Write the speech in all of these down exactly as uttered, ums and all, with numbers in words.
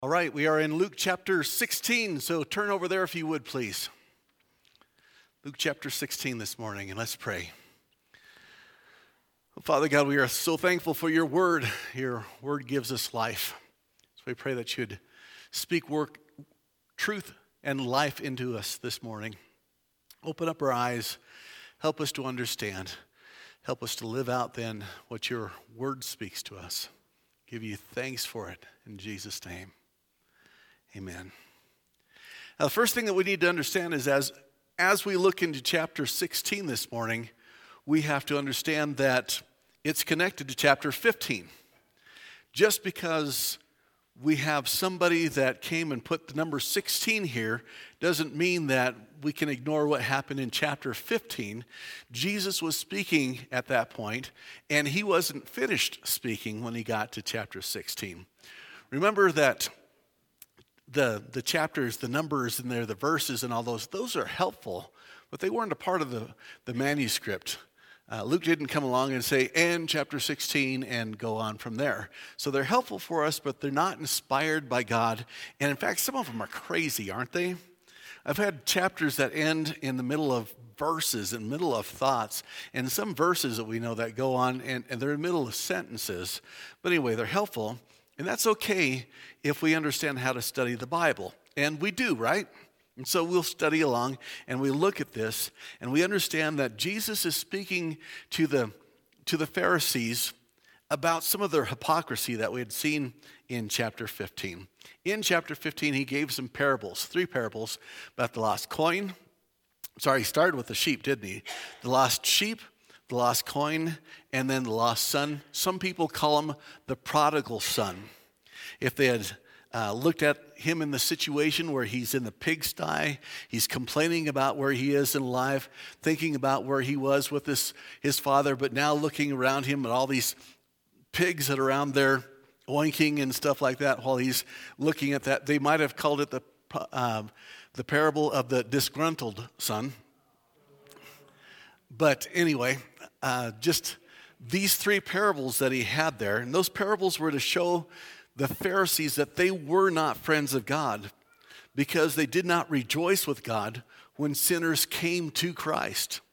All right, we are in Luke chapter sixteen, so turn over there if you would, please. Luke chapter sixteen this morning, and let's pray. Father God, we are so thankful for your word. Your word gives us life. So we pray that you'd speak work, truth and life into us this morning. Open up our eyes. Help us to understand. Help us to live out then what your word speaks to us. Give you thanks for it in Jesus' name. Amen. Now, the first thing that we need to understand is as, as we look into chapter sixteen this morning, we have to understand that it's connected to chapter fifteen. Just because we have somebody that came and put the number sixteen here doesn't mean that we can ignore what happened in chapter fifteen. Jesus was speaking at that point, and he wasn't finished speaking when he got to chapter sixteen. Remember that The the chapters, the numbers in there, the verses and all those, those are helpful, but they weren't a part of the, the manuscript. Uh, Luke didn't come along and say, and chapter sixteen, and go on from there. So they're helpful for us, but they're not inspired by God. And in fact, some of them are crazy, aren't they? I've had chapters that end in the middle of verses, in the middle of thoughts, and some verses that we know that go on, and, and they're in the middle of sentences. But anyway, they're helpful. And that's okay if we understand how to study the Bible. And we do, right? And so we'll study along and we look at this and we understand that Jesus is speaking to the, to the Pharisees about some of their hypocrisy that we had seen in chapter fifteen. In chapter fifteen, he gave some parables, three parables about the lost coin. Sorry, he started with the sheep, didn't he? The lost sheep, the lost coin, and then the lost son. Some people call him the prodigal son. If they had uh, looked at him in the situation where he's in the pigsty, he's complaining about where he is in life, thinking about where he was with his, his father, but now looking around him at all these pigs that are around there oinking and stuff like that while he's looking at that. They might have called it the, uh, the parable of the disgruntled son. But anyway, uh, just these three parables that he had there, and those parables were to show the Pharisees that they were not friends of God because they did not rejoice with God when sinners came to Christ.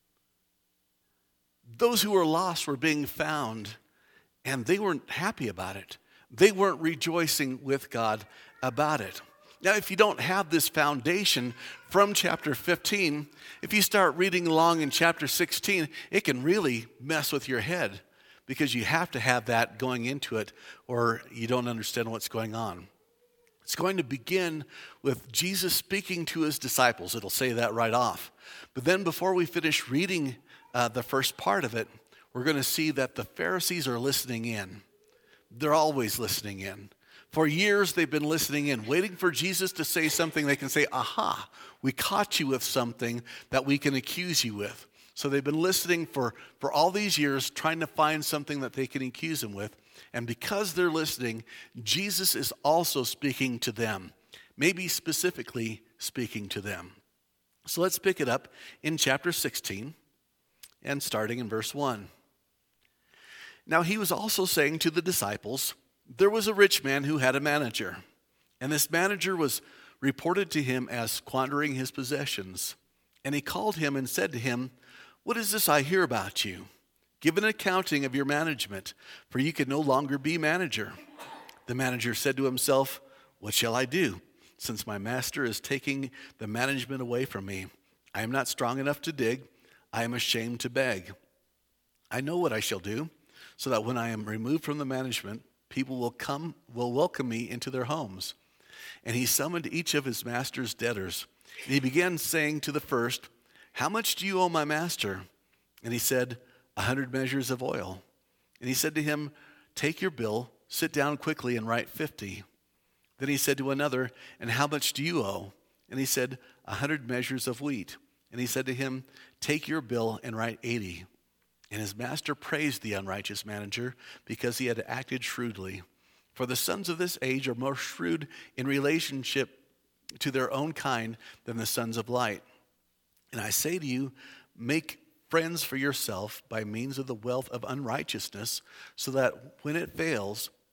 Those who were lost were being found, and they weren't happy about it. They weren't rejoicing with God about it. Now, if you don't have this foundation from chapter fifteen, if you start reading along in chapter sixteen, it can really mess with your head because you have to have that going into it or you don't understand what's going on. It's going to begin with Jesus speaking to his disciples. It'll say that right off. But then before we finish reading uh, the first part of it, we're going to see that the Pharisees are listening in. They're always listening in. For years, they've been listening in, waiting for Jesus to say something they can say, aha, we caught you with something that we can accuse you with. So they've been listening for, for all these years, trying to find something that they can accuse him with. And because they're listening, Jesus is also speaking to them, maybe specifically speaking to them. So let's pick it up in chapter sixteen and starting in verse one. Now he was also saying to the disciples, there was a rich man who had a manager, and this manager was reported to him as squandering his possessions. And he called him and said to him, what is this I hear about you? Give an accounting of your management, for you can no longer be manager. The manager said to himself, what shall I do, since my master is taking the management away from me? I am not strong enough to dig. I am ashamed to beg. I know what I shall do, so that when I am removed from the management, people will come, will welcome me into their homes. And he summoned each of his master's debtors. And he began saying to the first, how much do you owe my master? And he said, a hundred measures of oil. And he said to him, take your bill, sit down quickly and write fifty. Then he said to another, and how much do you owe? And he said, a hundred measures of wheat. And he said to him, take your bill and write eighty. And his master praised the unrighteous manager because he had acted shrewdly. For the sons of this age are more shrewd in relationship to their own kind than the sons of light. And I say to you, make friends for yourself by means of the wealth of unrighteousness, so that when it fails,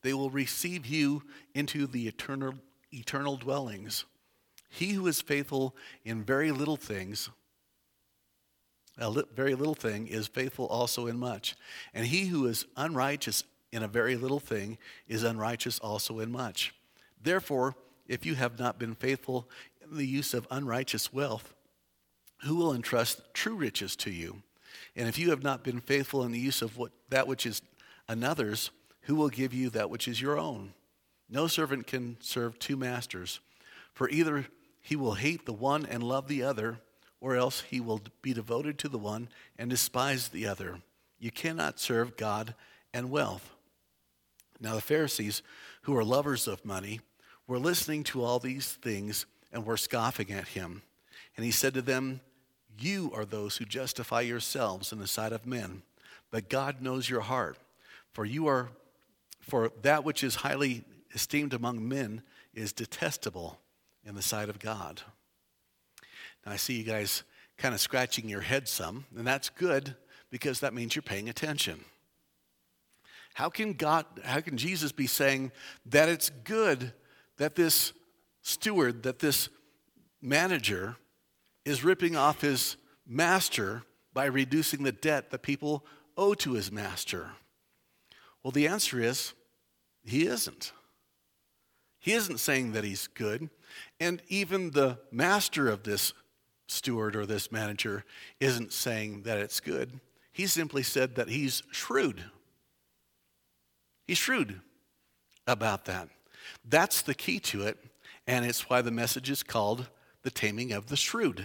they will receive you into the eternal, eternal dwellings. He who is faithful in very little things, a li- very little thing, is faithful also in much. And he who is unrighteous in a very little thing is unrighteous also in much. Therefore, if you have not been faithful in the use of unrighteous wealth, who will entrust true riches to you? And if you have not been faithful in the use of what, that which is another's, who will give you that which is your own? No servant can serve two masters, for either he will hate the one and love the other, or else he will be devoted to the one and despise the other. You cannot serve God and wealth. Now the Pharisees, who are lovers of money, were listening to all these things and were scoffing at him. And he said to them, you are those who justify yourselves in the sight of men, but God knows your heart. For you are, for that which is highly esteemed among men is detestable in the sight of God. Now I see you guys kind of scratching your head some, and that's good because that means you're paying attention. How can God, how can Jesus be saying that it's good that this steward, that this manager is ripping off his master by reducing the debt that people owe to his master? Well, the answer is he isn't. He isn't saying that he's good. And even the master of this steward or this manager isn't saying that it's good. He simply said that he's shrewd. He's shrewd about that. That's the key to it, and it's why the message is called The Taming of the Shrewd.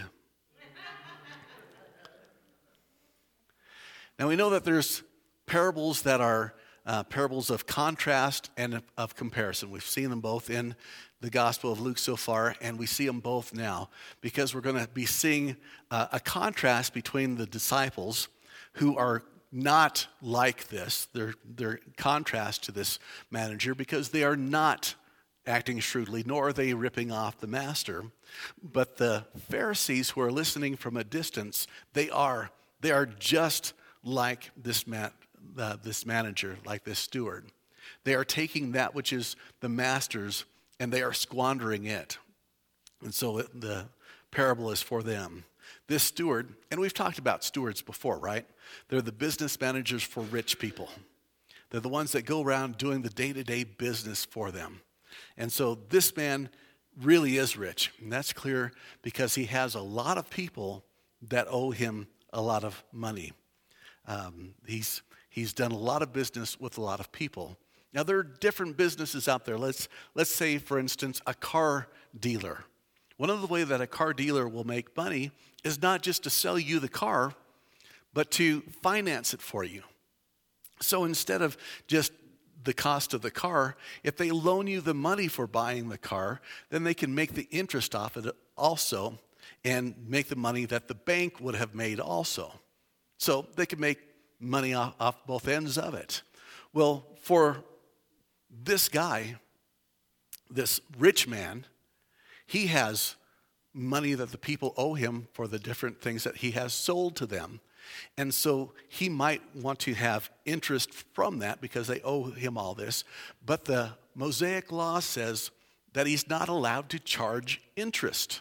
Now we know that there's parables that are uh, parables of contrast and of, of comparison. We've seen them both in the Gospel of Luke so far, and we see them both now because we're going to be seeing uh, a contrast between the disciples who are not like this. They're, they're contrast to this manager because they are not acting shrewdly, nor are they ripping off the master. But the Pharisees who are listening from a distance, they are they are just like this man, uh, this manager, like this steward. They are taking that which is the master's and they are squandering it. And so it, the parable is for them. This steward, and we've talked about stewards before, right? They're the business managers for rich people. They're the ones that go around doing the day-to-day business for them. And so this man really is rich. And that's clear because he has a lot of people that owe him a lot of money. Um, he's he's done a lot of business with a lot of people. Now, there are different businesses out there. Let's, let's say, for instance, a car dealer. One of the ways that a car dealer will make money is not just to sell you the car, but to finance it for you. So instead of just the cost of the car, if they loan you the money for buying the car, then they can make the interest off it also and make the money that the bank would have made also. So they can make money off, off both ends of it. Well, for this guy, this rich man, he has money that the people owe him for the different things that he has sold to them. And so he might want to have interest from that because they owe him all this. But the Mosaic law says that he's not allowed to charge interest.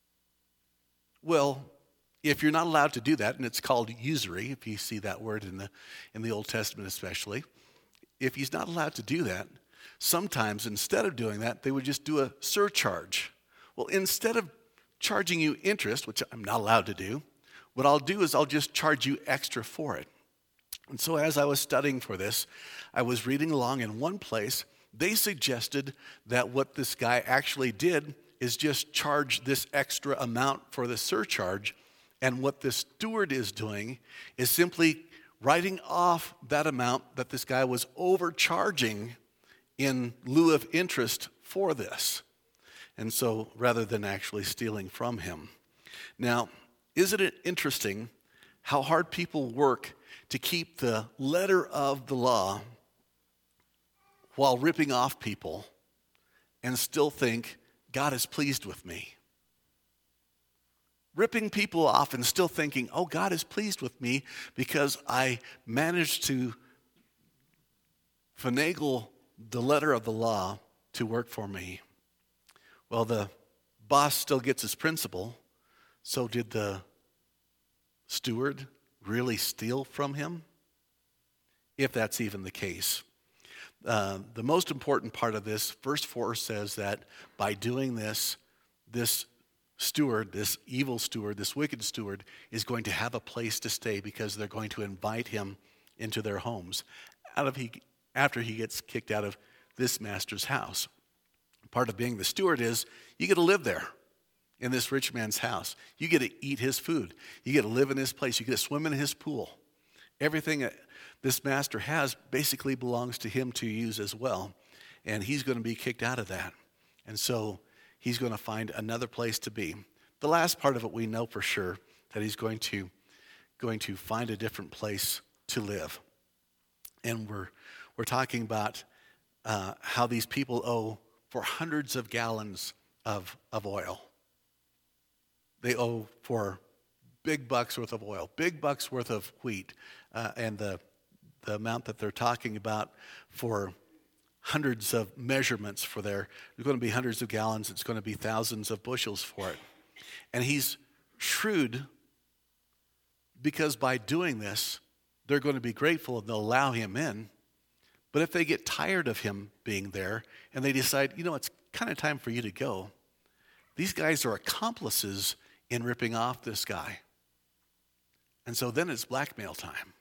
Well, if you're not allowed to do that, and it's called usury, if you see that word in the in the Old Testament especially, if he's not allowed to do that, sometimes instead of doing that, they would just do a surcharge. Well, instead of charging you interest, which I'm not allowed to do, what I'll do is I'll just charge you extra for it. And so as I was studying for this, I was reading along in one place, they suggested that what this guy actually did is just charge this extra amount for the surcharge, and what the steward is doing is simply writing off that amount that this guy was overcharging in lieu of interest for this. And so rather than actually stealing from him. Now, isn't it interesting how hard people work to keep the letter of the law while ripping off people and still think God is pleased with me? Ripping people off and still thinking, oh, God is pleased with me because I managed to finagle the letter of the law to work for me. Well, the boss still gets his principal, so did the steward really steal from him? If that's even the case. Uh, the most important part of this, verse four says that by doing this, this steward, this evil steward, this wicked steward, is going to have a place to stay because they're going to invite him into their homes out of he, after he gets kicked out of this master's house. Part of being the steward is you get to live there in this rich man's house. You get to eat his food. You get to live in his place. You get to swim in his pool. Everything that this master has basically belongs to him to use as well. And he's going to be kicked out of that. And so he's going to find another place to be. The last part of it we know for sure, that he's going to, going to find a different place to live. And we're, we're talking about uh, how these people owe for hundreds of gallons of, of oil. They owe for big bucks worth of oil, big bucks worth of wheat, uh, and the the amount that they're talking about for hundreds of measurements for their, there's going to be hundreds of gallons, it's going to be thousands of bushels for it. And he's shrewd because by doing this, they're going to be grateful and they'll allow him in. But if they get tired of him being there and they decide, you know, it's kind of time for you to go, these guys are accomplices in ripping off this guy. And so then it's blackmail time.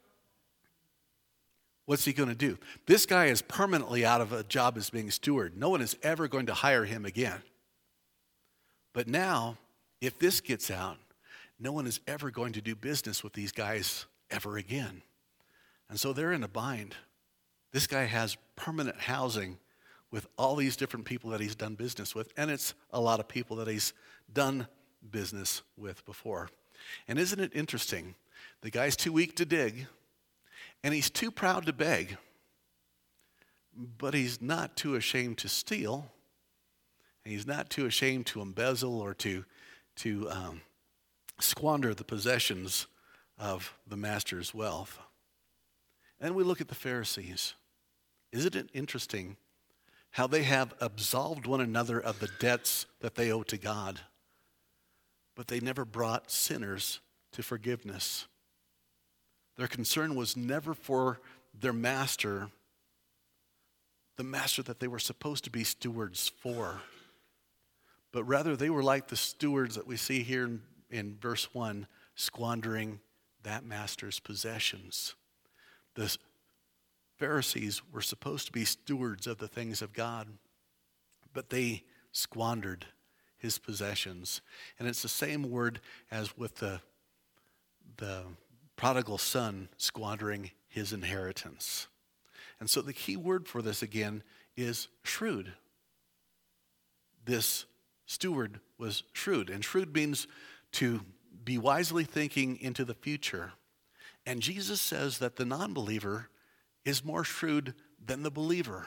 What's he going to do? This guy is permanently out of a job as being steward. No one is ever going to hire him again. But now, if this gets out, no one is ever going to do business with these guys ever again. And so they're in a bind. This guy has permanent housing with all these different people that he's done business with, and it's a lot of people that he's done business with before. And isn't it interesting? The guy's too weak to dig, and he's too proud to beg, but he's not too ashamed to steal, and he's not too ashamed to embezzle or to, to um, squander the possessions of the master's wealth. And we look at the Pharisees. Isn't it interesting how they have absolved one another of the debts that they owe to God, but they never brought sinners to forgiveness? Their concern was never for their master, the master that they were supposed to be stewards for. But rather, they were like the stewards that we see here in, in verse one, squandering that master's possessions. The Pharisees were supposed to be stewards of the things of God, but they squandered his possessions. And it's the same word as with the, the prodigal son squandering his inheritance. And so the key word for this again is shrewd. This steward was shrewd, and shrewd means to be wisely thinking into the future. And Jesus says that the non-believer is more shrewd than the believer.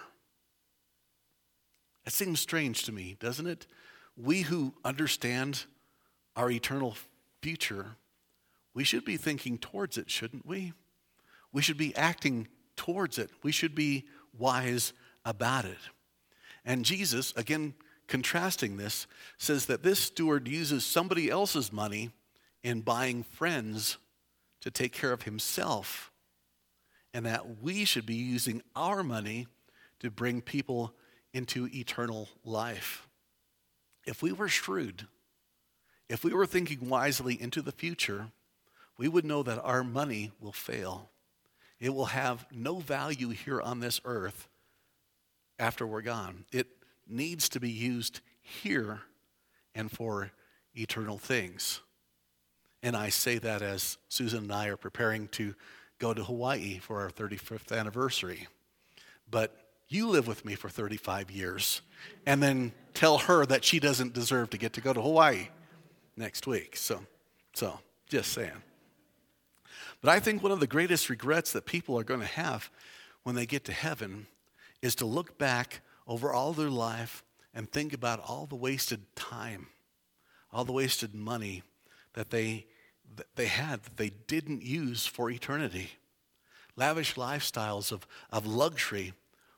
It seems strange to me, doesn't it? We who understand our eternal future, we should be thinking towards it, shouldn't we? We should be acting towards it. We should be wise about it. And Jesus, again, contrasting this, says that this steward uses somebody else's money in buying friends to take care of himself, and that we should be using our money to bring people into eternal life. If we were shrewd, if we were thinking wisely into the future, we would know that our money will fail. It will have no value here on this earth after we're gone. It needs to be used here and for eternal things. And I say that as Susan and I are preparing to go to Hawaii for our thirty-fifth anniversary. But you live with me for thirty-five years and then tell her that she doesn't deserve to get to go to Hawaii next week. So, so just saying. But I think one of the greatest regrets that people are going to have when they get to heaven is to look back over all their life and think about all the wasted time, all the wasted money that they that they had that they didn't use for eternity. Lavish lifestyles of, of luxury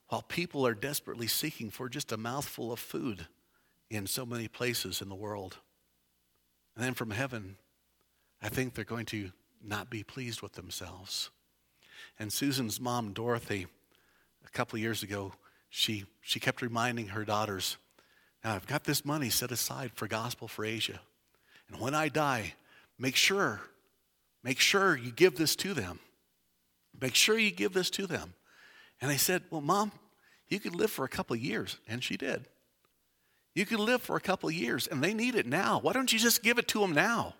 while people are desperately seeking for just a mouthful of food in so many places in the world. And then from heaven, I think they're going to not be pleased with themselves. And Susan's mom, Dorothy, a couple of years ago, she, she kept reminding her daughters, now I've got this money set aside for Gospel for Asia. And when I die, make sure, make sure you give this to them. Make sure you give this to them. And I said, well, Mom, you could live for a couple of years. And she did. You could live for a couple of years, and they need it now. Why don't you just give it to them now?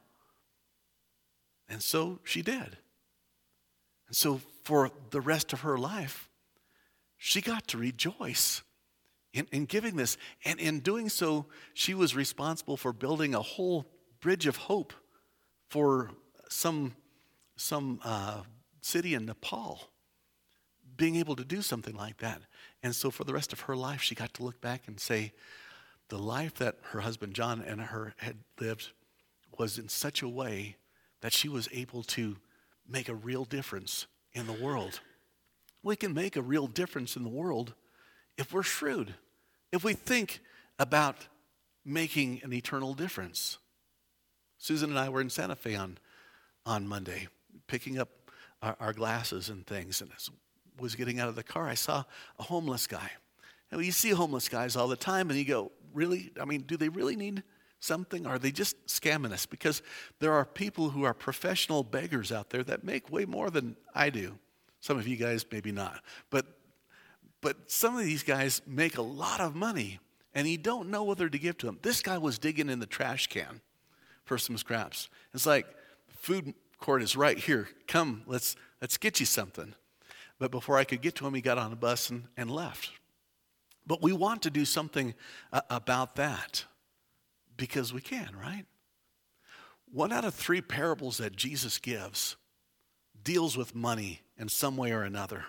And so she did. And so for the rest of her life, she got to rejoice in, in giving this. And in doing so, she was responsible for building a whole bridge of hope for some, some uh, city in Nepal, being able to do something like that. And so for the rest of her life, she got to look back and say, the life that her husband John and her had lived was in such a way that she was able to make a real difference in the world. We can make a real difference in the world if we're shrewd, if we think about making an eternal difference. Susan and I were in Santa Fe on, on Monday, picking up our, our glasses and things, and as I was getting out of the car, I saw a homeless guy. And you see homeless guys all the time, and you go, really? I mean, do they really need something? Or are they just scamming us? Because there are people who are professional beggars out there that make way more than I do. Some of you guys maybe not. But but some of these guys make a lot of money, and you don't know whether to give to them. This guy was digging in the trash can for some scraps. It's like, food court is right here. Come, let's let's get you something. But before I could get to him, he got on a bus and, and left. But we want to do something uh, about that because we can, right? One out of three parables that Jesus gives deals with money in some way or another.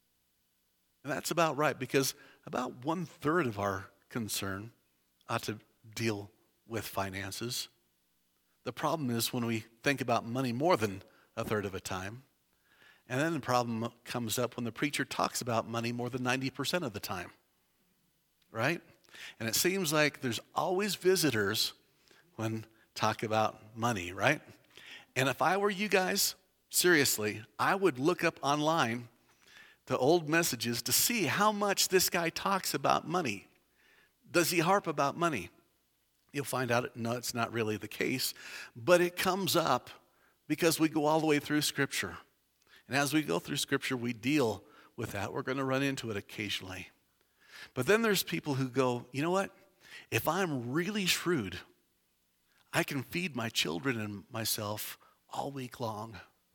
And that's about right, because about one third of our concern ought to deal with finances. The problem is when we think about money more than a third of a time. And then the problem comes up when the preacher talks about money more than ninety percent of the time. Right? And it seems like there's always visitors when talk about money, right? And if I were you guys, seriously, I would look up online the old messages to see how much this guy talks about money. Does he harp about money? You'll find out, no, it's not really the case, but it comes up because we go all the way through Scripture. And as we go through Scripture, we deal with that. We're going to run into it occasionally. But then there's people who go, you know what? If I'm really shrewd, I can feed my children and myself all week long.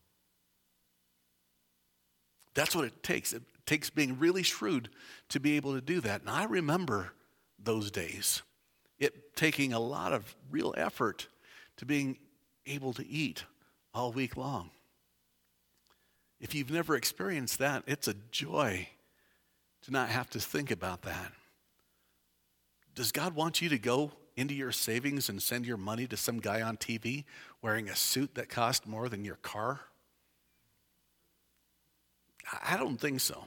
That's what it takes. It takes being really shrewd to be able to do that. And I remember those days, it taking a lot of real effort to being able to eat all week long. If you've never experienced that, it's a joy to not have to think about that. Does God want you to go into your savings and send your money to some guy on T V wearing a suit that cost more than your car? I don't think so.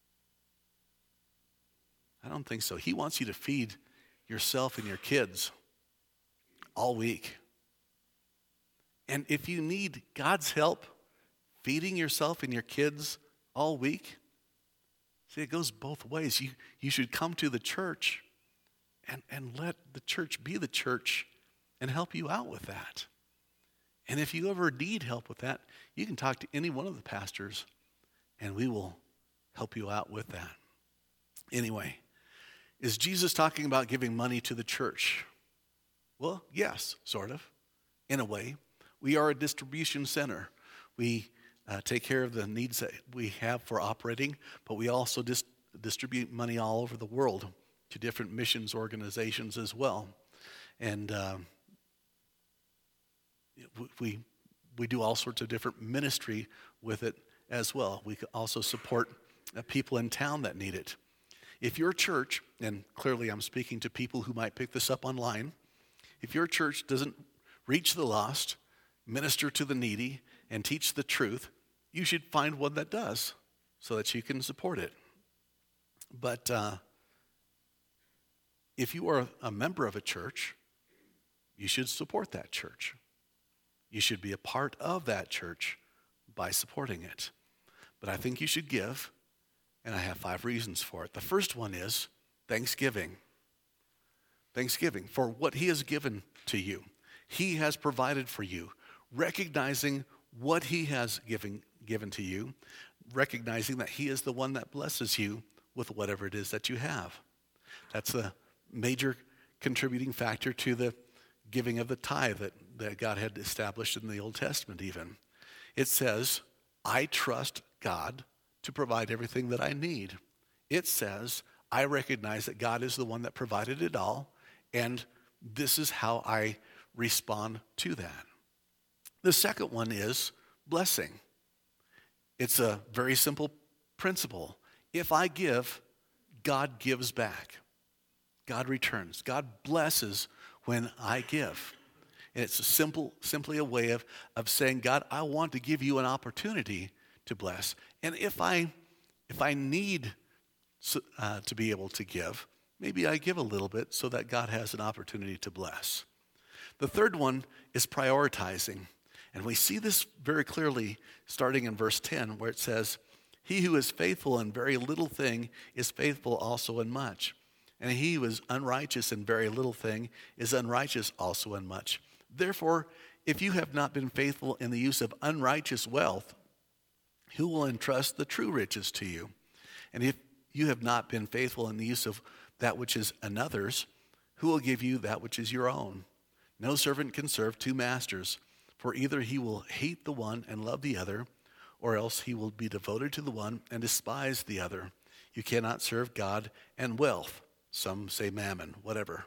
I don't think so. He wants you to feed yourself and your kids all week. And if you need God's help feeding yourself and your kids all week, see, it goes both ways. You, you should come to the church and, and let the church be the church and help you out with that. And if you ever need help with that, you can talk to any one of the pastors and we will help you out with that. Anyway, is Jesus talking about giving money to the church? Well, yes, sort of, in a way. We are a distribution center. We uh, take care of the needs that we have for operating, but we also dis- distribute money all over the world to different missions organizations as well. And uh, we we do all sorts of different ministry with it as well. We also support uh, people in town that need it. If your church, and clearly I'm speaking to people who might pick this up online, if your church doesn't reach the lost, minister to the needy, and teach the truth, you should find one that does so that you can support it. But uh, if you are a member of a church, you should support that church. You should be a part of that church by supporting it. But I think you should give, and I have five reasons for it. The first one is thanksgiving. Thanksgiving for what he has given to you. He has provided for you. Recognizing what he has given, given to you. Recognizing that he is the one that blesses you with whatever it is that you have. That's a major contributing factor to the giving of the tithe that, that God had established in the Old Testament even. It says, I trust God to provide everything that I need. It says, I recognize that God is the one that provided it all, and this is how I respond to that. The second one is blessing. It's a very simple principle. If I give, God gives back. God returns. God blesses when I give. And it's a simple, simply a way of, of saying, God, I want to give you an opportunity to bless. And if I, if I need uh, to be able to give, maybe I give a little bit so that God has an opportunity to bless. The third one is prioritizing. And we see this very clearly starting in verse ten, where it says, he who is faithful in very little thing is faithful also in much. And he who is unrighteous in very little thing is unrighteous also in much. Therefore, if you have not been faithful in the use of unrighteous wealth, who will entrust the true riches to you? And if you have not been faithful in the use of that which is another's, who will give you that which is your own? No servant can serve two masters, for either he will hate the one and love the other, or else he will be devoted to the one and despise the other. You cannot serve God and wealth. Some say mammon, whatever.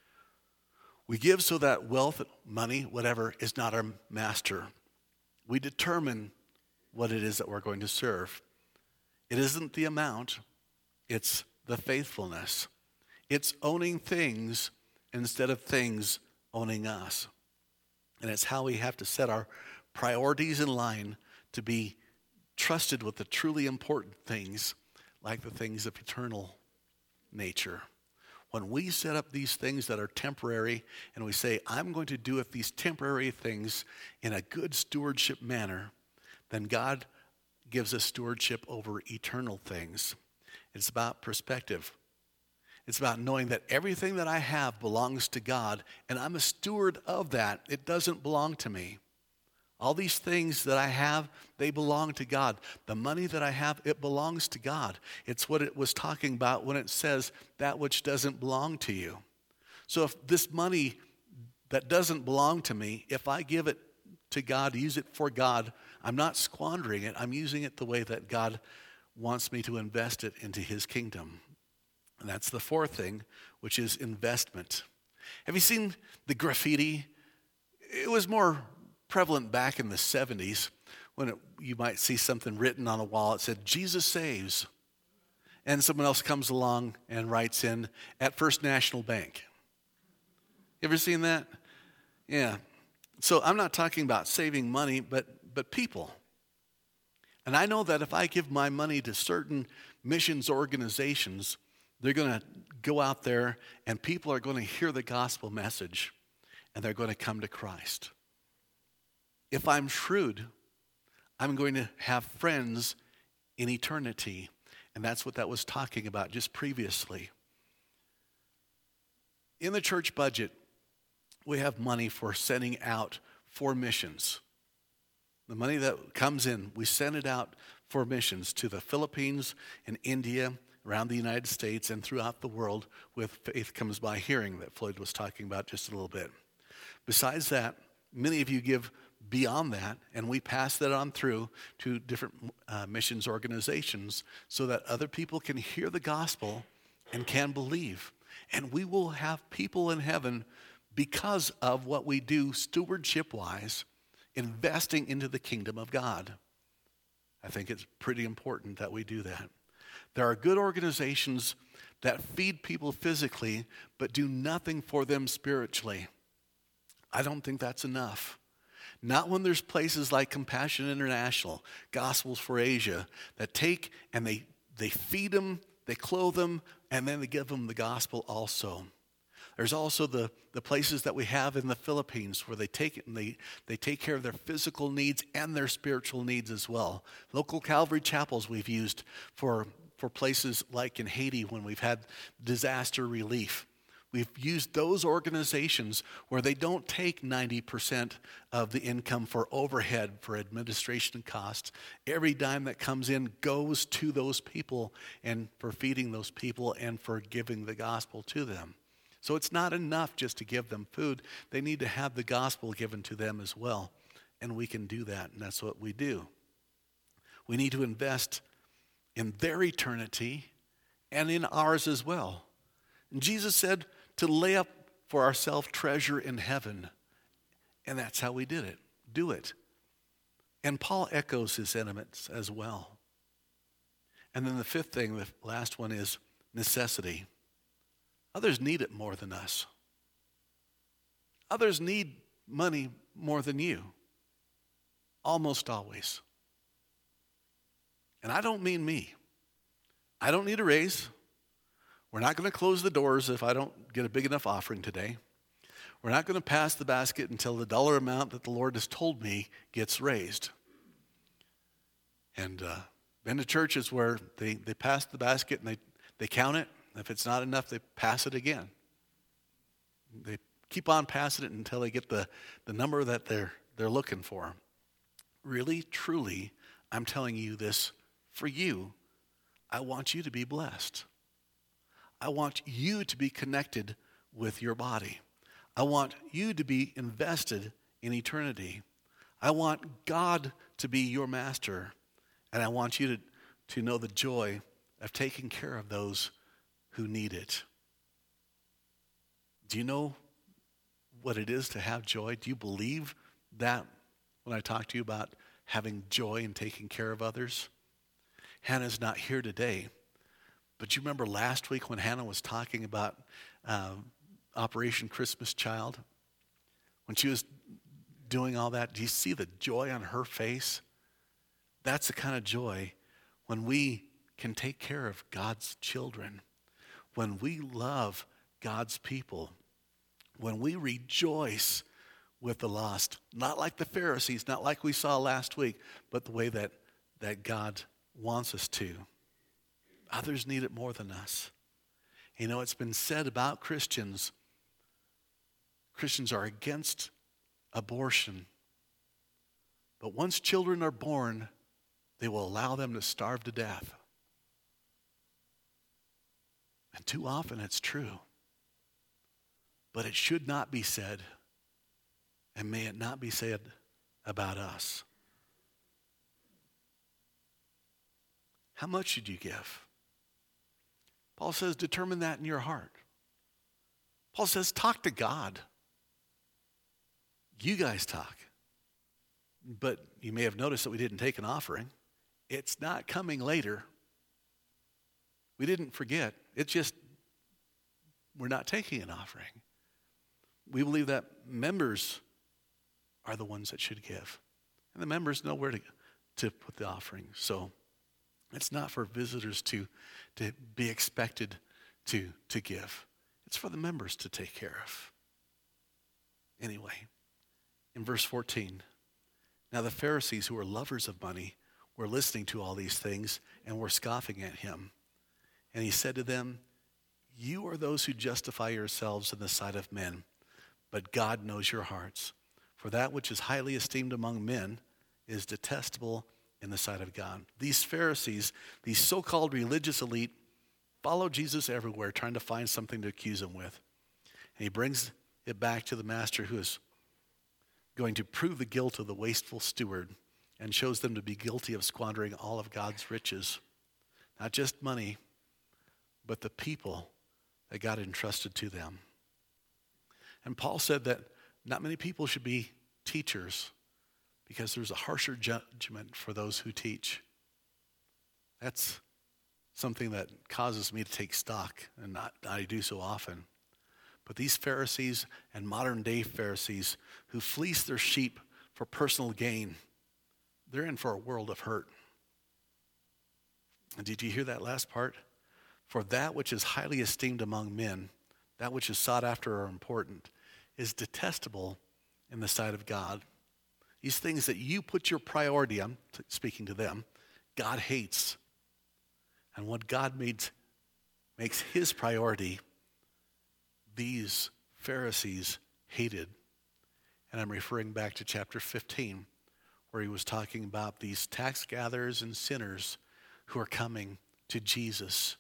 We give so that wealth, money, whatever, is not our master. We determine what it is that we're going to serve. It isn't the amount, it's the faithfulness. It's owning things instead of things owning us. And it's how we have to set our priorities in line to be trusted with the truly important things, like the things of eternal nature. When we set up these things that are temporary and we say, I'm going to do it, these temporary things in a good stewardship manner, then God gives us stewardship over eternal things. It's about perspective. It's about knowing that everything that I have belongs to God, and I'm a steward of that. It doesn't belong to me. All these things that I have, they belong to God. The money that I have, it belongs to God. It's what it was talking about when it says that which doesn't belong to you. So if this money that doesn't belong to me, if I give it to God, use it for God, I'm not squandering it. I'm using it the way that God wants me to invest it into his kingdom. And that's the fourth thing, which is investment. Have you seen the graffiti? It was more prevalent back in the seventies when it, you might see something written on a wall. It said, Jesus saves. And someone else comes along and writes in, at First National Bank. You ever seen that? Yeah. So I'm not talking about saving money, but, but people. And I know that if I give my money to certain missions organizations, they're going to go out there and people are going to hear the gospel message and they're going to come to Christ. If I'm shrewd, I'm going to have friends in eternity. And that's what that was talking about just previously. In the church budget, we have money for sending out for missions. The money that comes in, we send it out for missions to the Philippines and India, around the United States, and throughout the world with Faith Comes by Hearing that Floyd was talking about just a little bit. Besides that, many of you give beyond that, and we pass that on through to different uh, missions organizations so that other people can hear the gospel and can believe. And we will have people in heaven because of what we do stewardship-wise, investing into the kingdom of God. I think it's pretty important that we do that. There are good organizations that feed people physically but do nothing for them spiritually. I don't think that's enough. Not when there's places like Compassion International, Gospels for Asia, that take and they, they feed them they clothe them, and then they give them the gospel also. There's also the, the places that we have in the Philippines where they take it and they, they take care of their physical needs and their spiritual needs as well. Local Calvary chapels we've used for, for places like in Haiti when we've had disaster relief. We've used those organizations where they don't take ninety percent of the income for overhead, for administration costs. Every dime that comes in goes to those people and for feeding those people and for giving the gospel to them. So it's not enough just to give them food. They need to have the gospel given to them as well. And we can do that, and that's what we do. We need to invest in their eternity and in ours as well. And Jesus said to lay up for ourselves treasure in heaven. And that's how we did it. Do it. And Paul echoes his sentiments as well. And then the fifth thing, the last one, is necessity. Others need it more than us. Others need money more than you. Almost always. And I don't mean me. I don't need a raise. We're not going to close the doors if I don't get a big enough offering today. We're not going to pass the basket until the dollar amount that the Lord has told me gets raised. And uh, been to churches where they, they pass the basket and they, they count it. If it's not enough, they pass it again. They keep on passing it until they get the, the number that they're they're looking for. Really, truly, I'm telling you this for you. I want you to be blessed. I want you to be connected with your body. I want you to be invested in eternity. I want God to be your master. And I want you to, to know the joy of taking care of those who need it. Do you know what it is to have joy? Do you believe that when I talk to you about having joy and taking care of others? Hannah's not here today, but you remember last week when Hannah was talking about uh, Operation Christmas Child? When she was doing all that, do you see the joy on her face? That's the kind of joy when we can take care of God's children. When we love God's people, when we rejoice with the lost, not like the Pharisees, not like we saw last week, but the way that, that God wants us to. Others need it more than us. You know, it's been said about Christians, Christians are against abortion, but once children are born, they will allow them to starve to death. And too often it's true. But it should not be said, and may it not be said about us. How much should you give? Paul says, determine that in your heart. Paul says, talk to God. You guys talk. But you may have noticed that we didn't take an offering. It's not coming later. We didn't forget. It's just, we're not taking an offering. We believe that members are the ones that should give. And the members know where to, to put the offering. So it's not for visitors to, to be expected to, to give. It's for the members to take care of. Anyway, in verse fourteen, now the Pharisees, who were lovers of money, were listening to all these things and were scoffing at him. And he said to them, you are those who justify yourselves in the sight of men, but God knows your hearts. For that which is highly esteemed among men is detestable in the sight of God. These Pharisees, these so-called religious elite, follow Jesus everywhere, trying to find something to accuse him with. And he brings it back to the master who is going to prove the guilt of the wasteful steward and shows them to be guilty of squandering all of God's riches. Not just money, but the people that God entrusted to them. And Paul said that not many people should be teachers because there's a harsher judgment for those who teach. That's something that causes me to take stock, and not I do so often. But these Pharisees and modern day Pharisees who fleece their sheep for personal gain, they're in for a world of hurt. And did you hear that last part? For that which is highly esteemed among men, that which is sought after or important, is detestable in the sight of God. These things that you put your priority on, speaking to them, God hates. And what God made, makes his priority, these Pharisees hated. And I'm referring back to chapter fifteen, where he was talking about these tax gatherers and sinners who are coming to Jesus.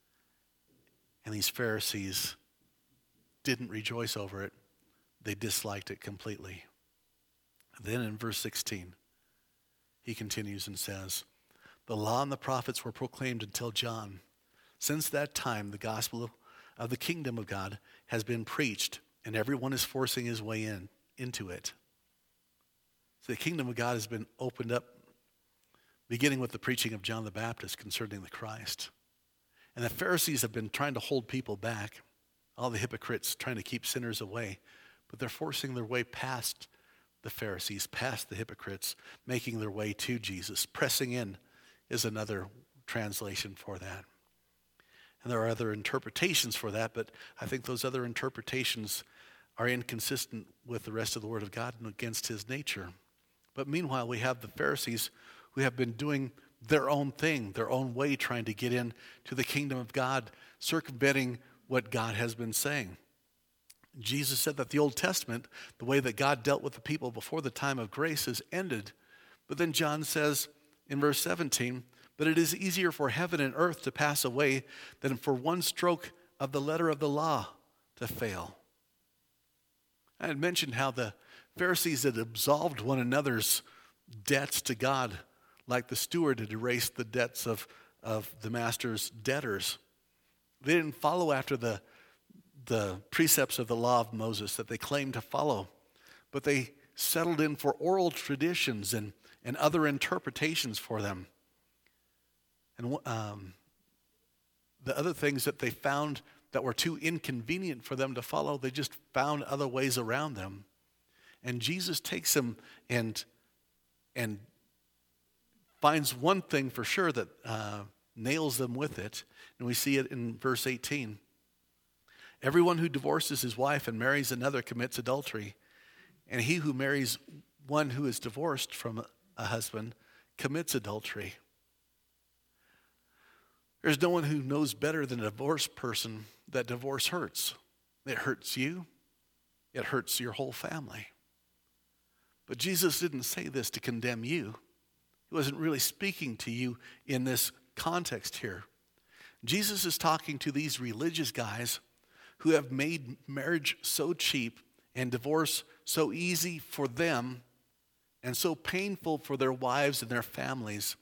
And these Pharisees didn't rejoice over it. They disliked it completely. Then in verse sixteen, he continues and says, the law and the prophets were proclaimed until John. Since that time, the gospel of the kingdom of God has been preached, and everyone is forcing his way in into it. So the kingdom of God has been opened up, beginning with the preaching of John the Baptist concerning the Christ. And the Pharisees have been trying to hold people back, all the hypocrites trying to keep sinners away, but they're forcing their way past the Pharisees, past the hypocrites, making their way to Jesus. Pressing in is another translation for that. And there are other interpretations for that, but I think those other interpretations are inconsistent with the rest of the Word of God and against his nature. But meanwhile, we have the Pharisees who have been doing their own thing, their own way, trying to get in to the kingdom of God, circumventing what God has been saying. Jesus said that the Old Testament, the way that God dealt with the people before the time of grace, has ended. But then John says in verse seventeen, but it is easier for heaven and earth to pass away than for one stroke of the letter of the law to fail. I had mentioned how the Pharisees had absolved one another's debts to God, like the steward had erased the debts of, of the master's debtors. They didn't follow after the, the precepts of the law of Moses that they claimed to follow, but they settled in for oral traditions and, and other interpretations for them. And um, the other things that they found that were too inconvenient for them to follow, they just found other ways around them. And Jesus takes them and, and finds one thing for sure that uh, nails them with it. And we see it in verse eighteen. Everyone who divorces his wife and marries another commits adultery. And he who marries one who is divorced from a husband commits adultery. There's no one who knows better than a divorced person that divorce hurts. It hurts you. It hurts your whole family. But Jesus didn't say this to condemn you. He wasn't really speaking to you in this context here. Jesus is talking to these religious guys who have made marriage so cheap and divorce so easy for them and so painful for their wives and their families,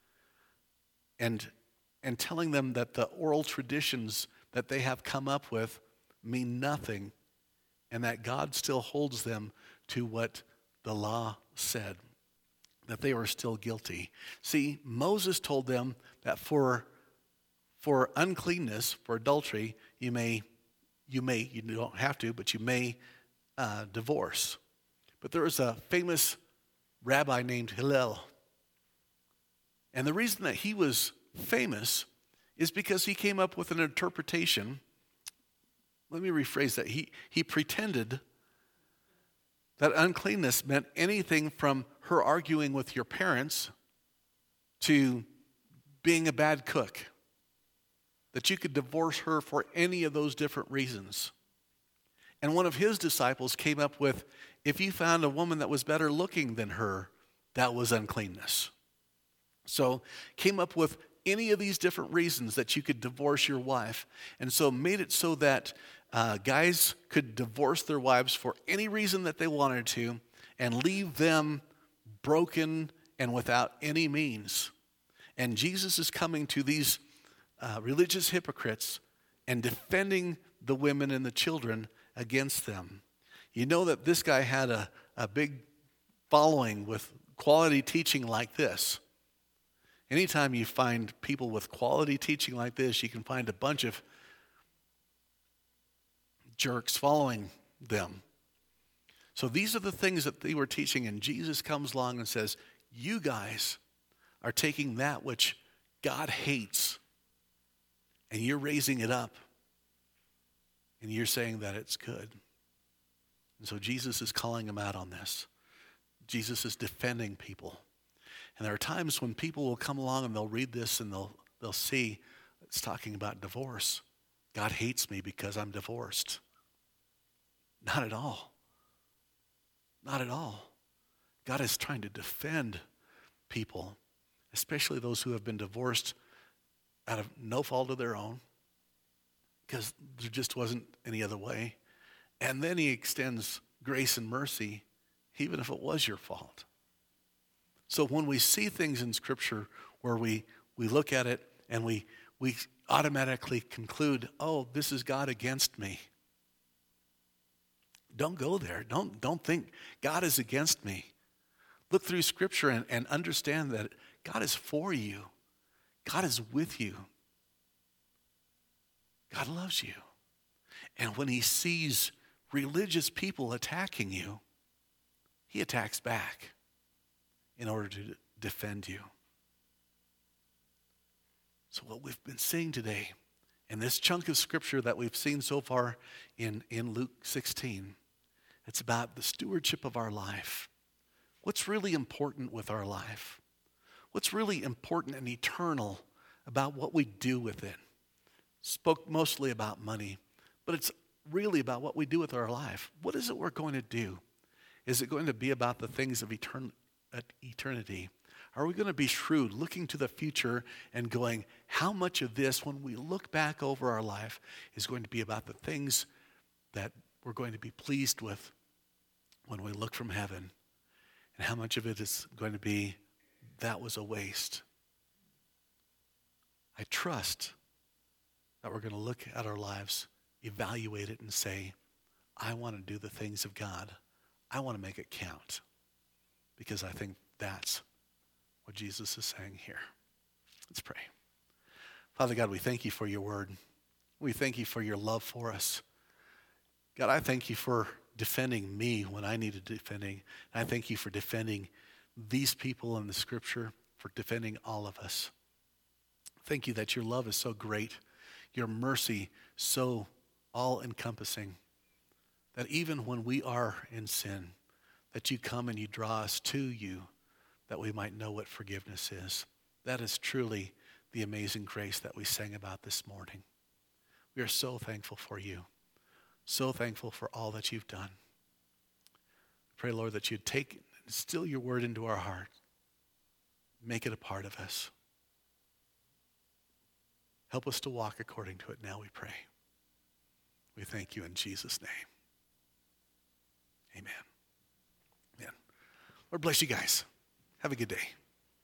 and and telling them that the oral traditions that they have come up with mean nothing, and that God still holds them to what the law said, that they were still guilty. See, Moses told them that for, for uncleanness, for adultery, you may, you may, you don't have to, but you may uh, divorce. But there was a famous rabbi named Hillel. And the reason that he was famous is because he came up with an interpretation. Let me rephrase that. He, he pretended that uncleanness meant anything from her arguing with your parents to being a bad cook. That you could divorce her for any of those different reasons. And one of his disciples came up with, if you found a woman that was better looking than her, that was uncleanness. So came up with any of these different reasons that you could divorce your wife. And so made it so that uh, guys could divorce their wives for any reason that they wanted to and leave them broken and without any means. And Jesus is coming to these uh, religious hypocrites and defending the women and the children against them. You know that this guy had a, a big following with quality teaching like this. Anytime you find people with quality teaching like this, you can find a bunch of jerks following them. So these are the things that they were teaching, and Jesus comes along and says, you guys are taking that which God hates, And you're raising it up. And you're saying that it's good. And so Jesus is calling them out on this. Jesus is defending people. And there are times when people will come along and they'll read this and they'll they'll see it's talking about divorce. God hates me because I'm divorced. Not at all. Not at all. God is trying to defend people, especially those who have been divorced out of no fault of their own, because there just wasn't any other way. And then he extends grace and mercy, even if it was your fault. So when we see things in Scripture where we, we look at it and we, we automatically conclude, oh, this is God against me. Don't go there. Don't, don't think God is against me. Look through Scripture and, and understand that God is for you. God is with you. God loves you. And when he sees religious people attacking you, he attacks back in order to defend you. So what we've been seeing today, in this chunk of Scripture that we've seen so far in, in Luke sixteen, it's about the stewardship of our life. What's really important with our life? What's really important and eternal about what we do with it? Spoke mostly about money, but it's really about what we do with our life. What is it we're going to do? Is it going to be about the things of etern- eternity? Are we going to be shrewd, looking to the future and going, how much of this, when we look back over our life, is going to be about the things that we're going to be pleased with when we look from heaven? And how much of it is going to be, that was a waste? I trust that we're going to look at our lives, evaluate it, and say, I want to do the things of God. I want to make it count. Because I think that's what Jesus is saying here. Let's pray. Father God, we thank you for your word. We thank you for your love for us. God, I thank you for defending me when I needed defending. And I thank you for defending these people in the Scripture, for defending all of us. Thank you that your love is so great, your mercy so all-encompassing, that even when we are in sin, that you come and you draw us to you, that we might know what forgiveness is. That is truly the amazing grace that we sang about this morning. We are so thankful for you, so thankful for all that you've done. Pray, Lord, that you'd take and instill your word into our heart. Make it a part of us. Help us to walk according to it now, we pray. We thank you in Jesus' name. Amen. Amen. Lord bless you guys. Have a good day.